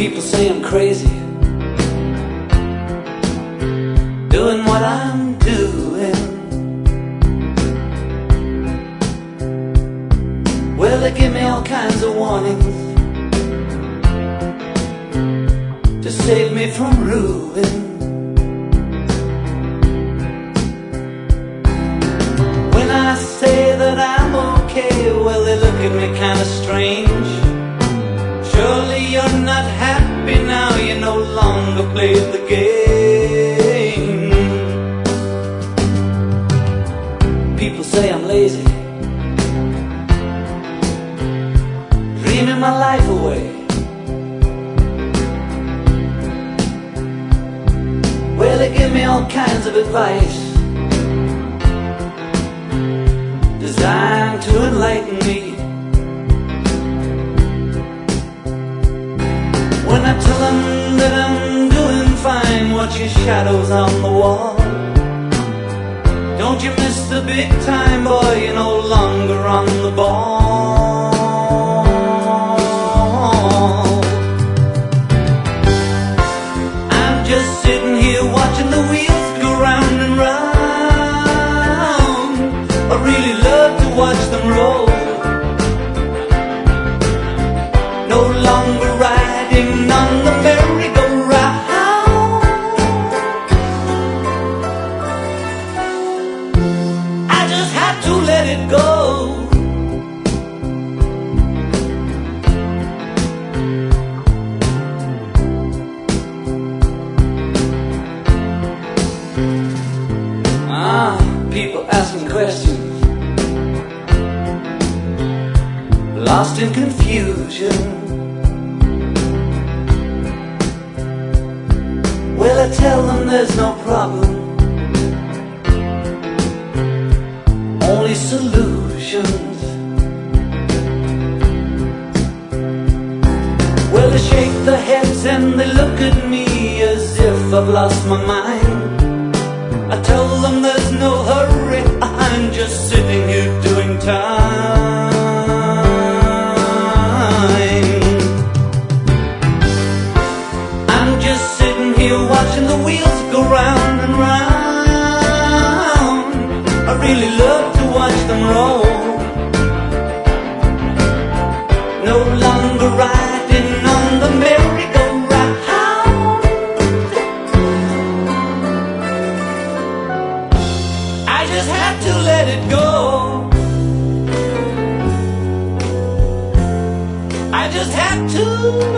People say I'm crazy, doing what I'm doing. Well, they give me all kinds of warnings to save me from ruin. When I say that I'm okay, well, they look at me kind of strange. Surely you're not happy now, you no longer play the game. People say I'm lazy, dreaming my life away. Well, they give me all kinds of advice designed to enlighten me. When I tell them that I'm doing fine, watch your shadows on the wall. Don't you miss the big time, boy, you're no longer on the ball. I'm just sitting here watching the wheels go round and round. I really love to watch them roll. No longer riding on the merry-go-round. I just had to let it go. People asking questions, lost in confusion. Well, I tell them there's no problem, only solutions. Well, they shake their heads and they look at me as if I've lost my mind. I tell them there's no hurry, I'm just sitting here doing time. I'm just sitting here watching the wheels go round and round. I really love to watch them roll. No longer riding on the merry-go-round. I just had to let it go. I just had to